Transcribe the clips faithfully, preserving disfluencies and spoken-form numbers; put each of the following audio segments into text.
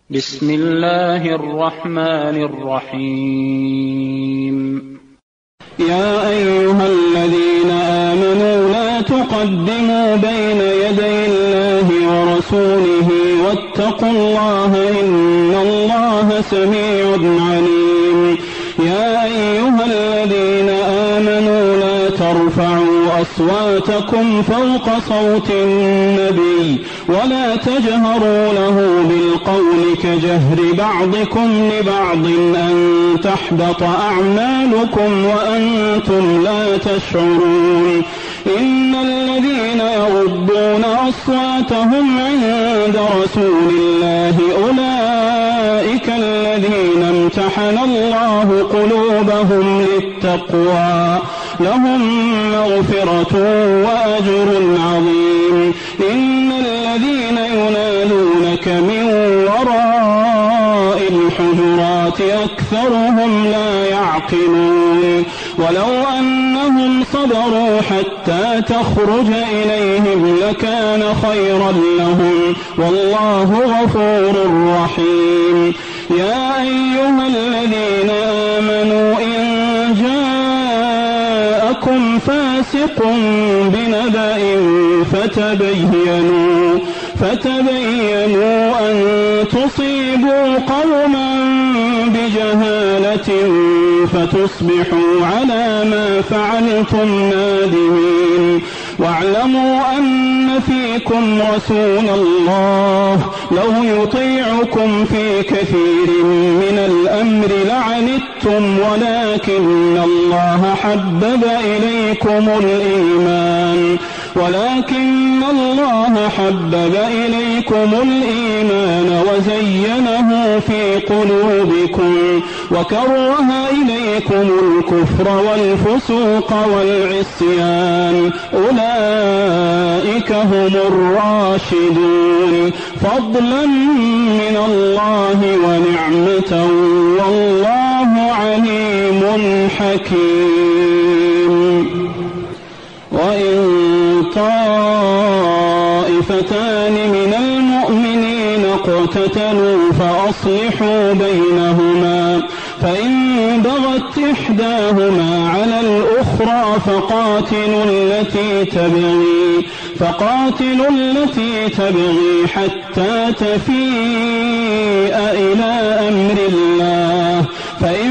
بسم الله الرحمن الرحيم. يا أيها الذين آمنوا لا تقدموا بين يدي الله ورسوله واتقوا الله إن الله سميع عليم. يا أيها الذين آمنوا لا ترفعوا أصواتكم فوق صوت النبي ولا تجهروا له بالقول كجهر بعضكم لبعض أن تحبط أعمالكم وأنتم لا تشعرون. إن الذين يغضون أصواتهم عند رسول الله أولئك الذين امتحن الله قلوبهم للتقوى لهم مغفرة وأجر عظيم. إن الذين ينادونك من وراء الحجرات أكثرهم لا يعقلون. ولو أنهم صبروا حتى تخرج إليهم لكان خيرا لهم والله غفور رحيم. يا أيها الذين آمنوا إن جاءكم فاسق بنبأ فتبينوا فتبينوا أن تصيبوا قوما بجهالة فتصبحوا على ما فعلتم نادمين. واعلموا أن فيكم رسول الله لو يطيعكم في كثير من الأمر لعنتم ولكن الله حبب إليكم الإيمان ولكن الله حبب إليكم الإيمان وزينه في قلوبكم وكره إليكم الكفر والفسوق والعصيان أولئك هم الراشدون فضلا من الله ونعمة والله عليم حكيم. وإن طائفتان من المؤمنين اقتتلوا فأصلحوا بينهما فإن بغت إحداهما على الأخرى فقاتلوا التي تبغي فقاتلوا التي تبغي حتى تفيء إلى أمر الله فإن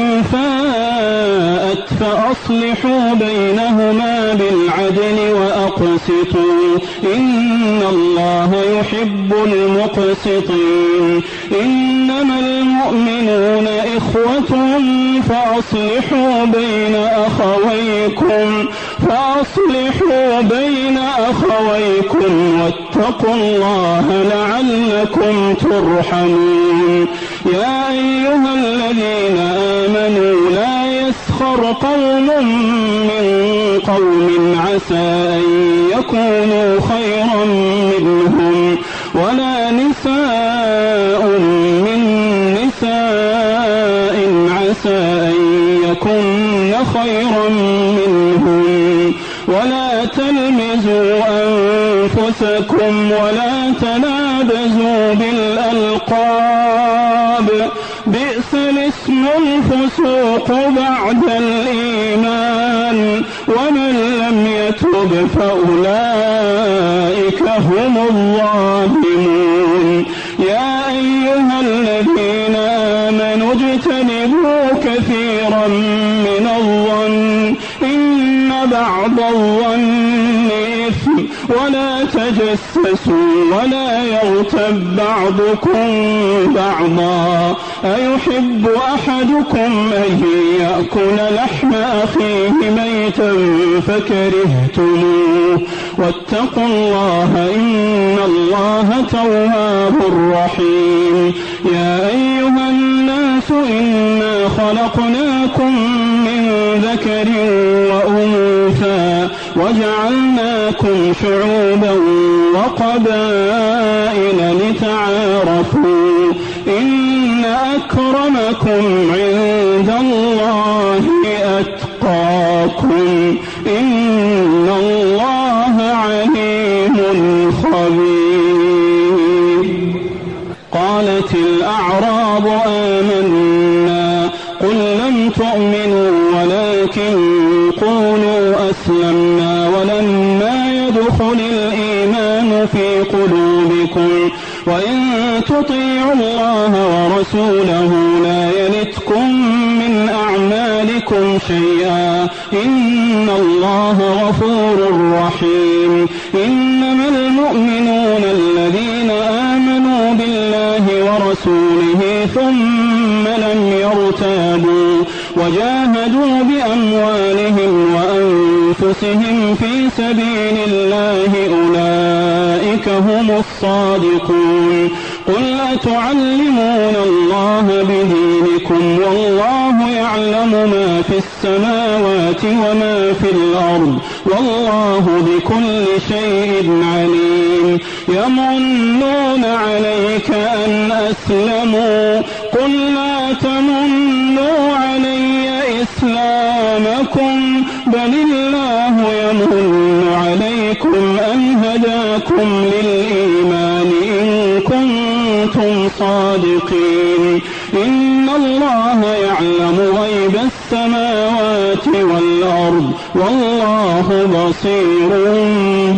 فاءت فأصلحوا بينهما بالعدل وأقسطوا إن الله يحب المقسطين. إنما المؤمنون إخوة فأصلحوا بين أخويكم فأصلحوا بين أخويكم واتقوا الله لعلكم ترحمون. يا أيها الذين آمنوا لا يسخر قوم من قوم عسى أن يكونوا خيرا منهم ولا نساء من نساء عسى أن يكن خيرا منهم ولا تلمزوا أنفسكم ولا تنابزوا بالألقاب بئس الاسم الفسوق بعد الإيمان ومن لم يتب فأولئك هم الظالمون. يا أيها الذين آمنوا اجتنبوا كثيرا من الظن إن بعض الظن إثم ولا تجسسوا ولا يغتب بعضكم بعضا أيحب أحدكم أن يأكل لحم أخيه ميتا فكرهتموه واتقوا الله إن الله تواب رحيم. يا أيها الناس إنا خلقناكم من ذكر وأنثى وجعلناكم شعوبا وقبائل لتعارفوا إن أكرمكم عند الله أتقاكم إن الله عليم خبير. قالت الأعراب آمنا قل لم تؤمنوا ولكن قولوا أسلمنا ولما يدخل الإيمان في قلوبكم وإن تطيعوا الله ورسوله لا يلتكم من أعمالكم شيئا إن الله غفور رحيم. إنما المؤمنون الذين آمنوا بالله ورسوله ثم لم يرتابوا وجاهدوا بأموالهم وأنفسهم في سبيل الله أولئك هم الصادقون. قل أتعلمون الله بدينكم والله يعلم ما في السماوات وما في الأرض والله بكل شيء عليم. يمنون عليك أن أسلموا قل لا تمنوا علي إسلامكم بل الله يمن عليكم أن هداكم للإيمان إن كنتم صادقين. إن الله يعلم غيب السماوات والأرض والله بصير